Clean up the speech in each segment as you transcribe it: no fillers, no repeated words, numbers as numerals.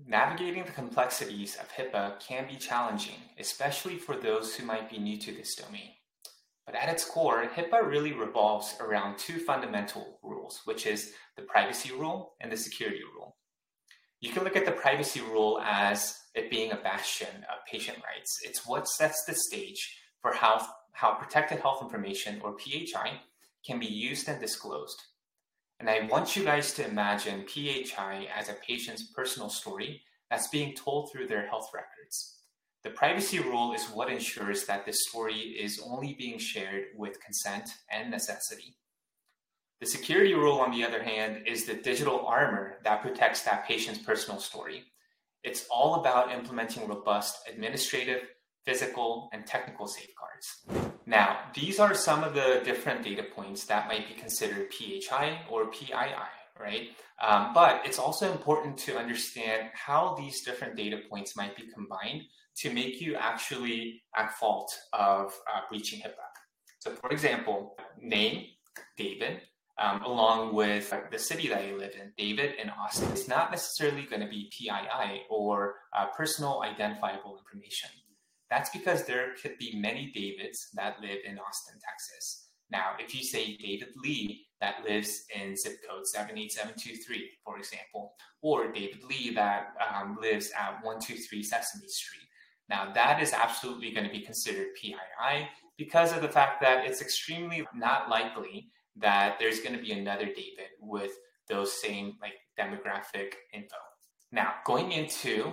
Navigating the complexities of HIPAA can be challenging, especially for those who might be new to this domain. But at its core, HIPAA really revolves around two fundamental rules, which is the privacy rule and the security rule. You can look at the privacy rule as it being a bastion of patient rights. It's what sets the stage for how protected health information, or PHI, can be used and disclosed. And I want you guys to imagine PHI as a patient's personal story that's being told through their health records. The privacy rule is what ensures that this story is only being shared with consent and necessity. The security rule, on the other hand, is the digital armor that protects that patient's personal story. It's all about implementing robust administrative, physical, and technical safeguards. Now, these are some of the different data points that might be considered PHI or PII, right? But it's also important to understand how these different data points might be combined to make you actually at fault of breaching HIPAA. So for example, name, David, along with the city that you live in, David in Austin, is not necessarily going to be PII or personal identifiable information. That's because there could be many Davids that live in Austin, Texas. Now, if you say David Lee that lives in zip code 78723, for example, or David Lee that lives at 123 Sesame Street, now that is absolutely going to be considered PII because of the fact that it's extremely not likely that there's going to be another David with those same demographic info. Now, going into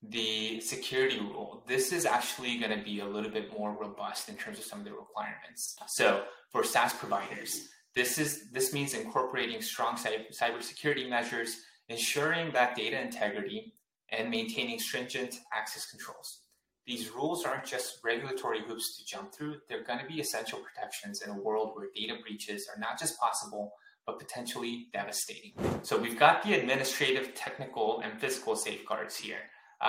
the security rule, this is actually going to be a little bit more robust in terms of some of the requirements. So for SaaS providers, this means incorporating strong cybersecurity measures, ensuring that data integrity, and maintaining stringent access controls. These rules aren't just regulatory hoops to jump through. They're going to be essential protections in a world where data breaches are not just possible, but potentially devastating. So we've got the administrative, technical, and physical safeguards here.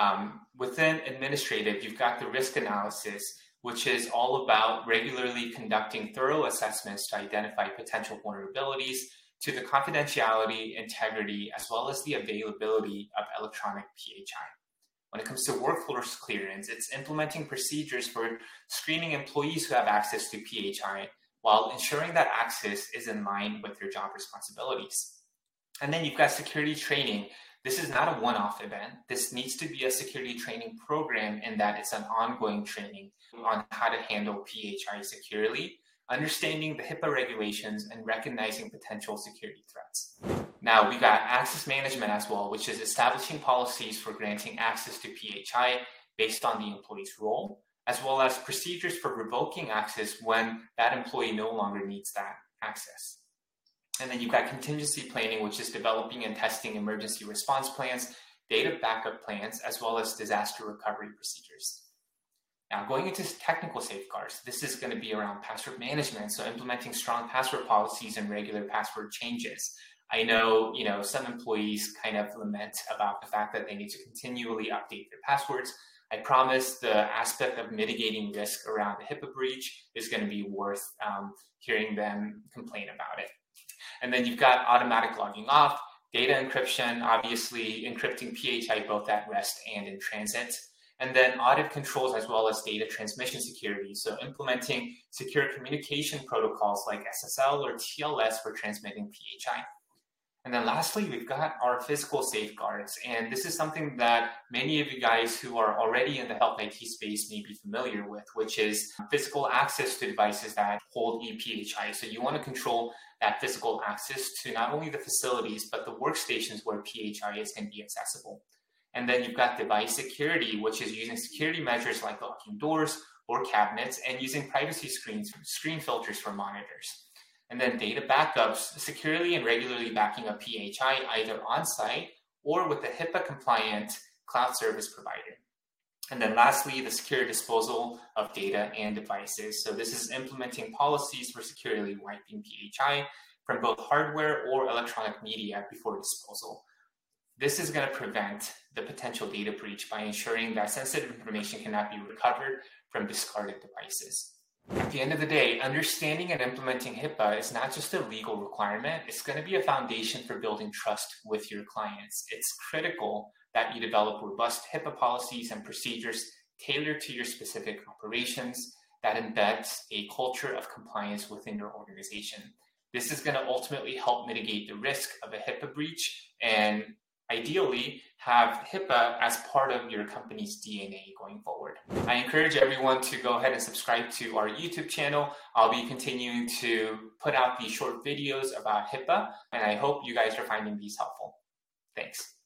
Within administrative, you've got the risk analysis, which is all about regularly conducting thorough assessments to identify potential vulnerabilities to the confidentiality, integrity, as well as the availability of electronic PHI. When it comes to workforce clearance, it's implementing procedures for screening employees who have access to PHI while ensuring that access is in line with their job responsibilities. And then you've got security training. This is not a one-off event. This needs to be a security training program in that it's an ongoing training on how to handle PHI securely, understanding the HIPAA regulations, and recognizing potential security threats. Now, we got access management as well, which is establishing policies for granting access to PHI based on the employee's role, as well as procedures for revoking access when that employee no longer needs that access. And then you've got contingency planning, which is developing and testing emergency response plans, data backup plans, as well as disaster recovery procedures. Now, going into technical safeguards, this is going to be around password management, so implementing strong password policies and regular password changes. I know, some employees kind of lament about the fact that they need to continually update their passwords. I promise the aspect of mitigating risk around the HIPAA breach is going to be worth hearing them complain about it. And then you've got automatic logging off, data encryption, obviously encrypting PHI both at rest and in transit, and then audit controls as well as data transmission security. So implementing secure communication protocols like SSL or TLS for transmitting PHI. And then lastly, we've got our physical safeguards. And this is something that many of you guys who are already in the health IT space may be familiar with, which is physical access to devices that hold ePHI. So you want to control that physical access to not only the facilities, but the workstations where PHI is going to be accessible. And then you've got device security, which is using security measures like locking doors or cabinets and using privacy screen filters for monitors. And then data backups, securely and regularly backing up PHI either on-site or with a HIPAA-compliant cloud service provider. And then lastly, the secure disposal of data and devices. So this is implementing policies for securely wiping PHI from both hardware or electronic media before disposal. This is going to prevent the potential data breach by ensuring that sensitive information cannot be recovered from discarded devices. At the end of the day, understanding and implementing HIPAA is not just a legal requirement, it's going to be a foundation for building trust with your clients. It's critical that you develop robust HIPAA policies and procedures tailored to your specific operations that embeds a culture of compliance within your organization. This is going to ultimately help mitigate the risk of a HIPAA breach and ideally have HIPAA as part of your company's DNA going forward. I encourage everyone to go ahead and subscribe to our YouTube channel. I'll be continuing to put out these short videos about HIPAA, and I hope you guys are finding these helpful. Thanks.